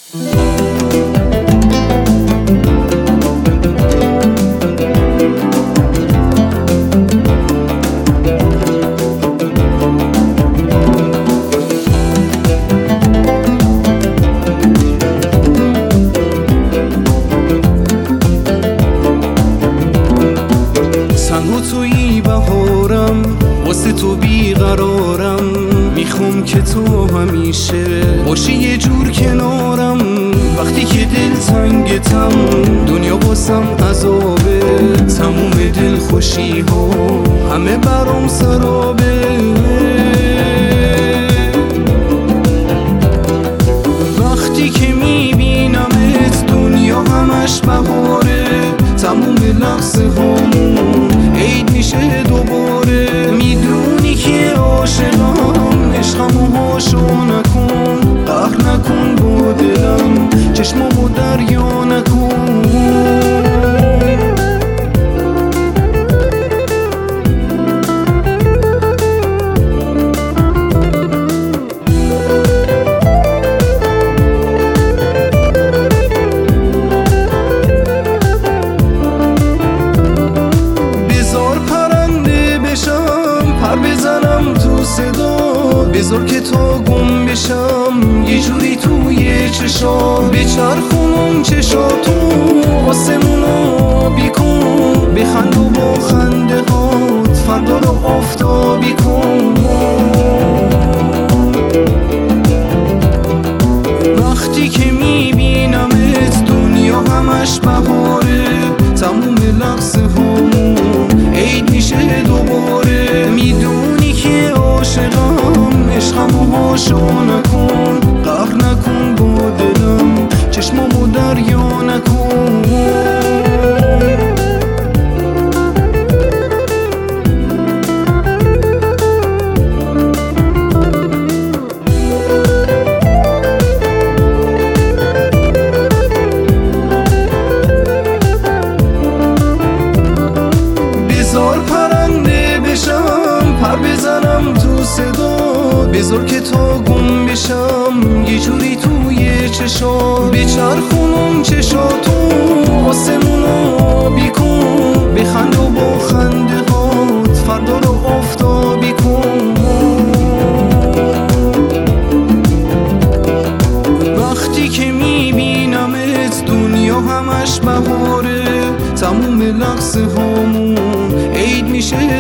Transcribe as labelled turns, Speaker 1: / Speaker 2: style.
Speaker 1: تنها تویی بهارم، واسه تو بیقرارم، میخوام که تو همیشه باشی یه جور کنارم. وقتی که دل تنگتم دنیا واسم عذابه، تموم دل خوشی ها همه برام سرابه. وقتی که میبینمت دنیا همش بهاره، تموم لحظه هامون عید میشه دوباره. میدونی که عاشقم، عشقمو هاشو نکن، قهر نکن با دلم، چشمامو دریا نکن. بذار که تا گم بشم یه جوری توی چشام، بچرخونم چشاتو آسمونو بیکن، بخند و با خنده هات فردا رو آفتابی کن. وقتی که میبینمت دنیا همش بهاره، تموم لحظه هامون عید میشه دوباره. میدونی که عاشقم، عشقمو هاشو نکن، قهر نکن با دلم، چشمامو دریا نکن. بذار پرنده بشم، پر بزنم تو صدا، بذار که تا گم بشم یه جوری توی چشام، بچرخونم چشاتو آسمونو بیکن، بخند و با خنده هات فردا رو آفتابی کن. وقتی که میبینمت دنیا همش بهاره، تموم لحظه هامون عید میشه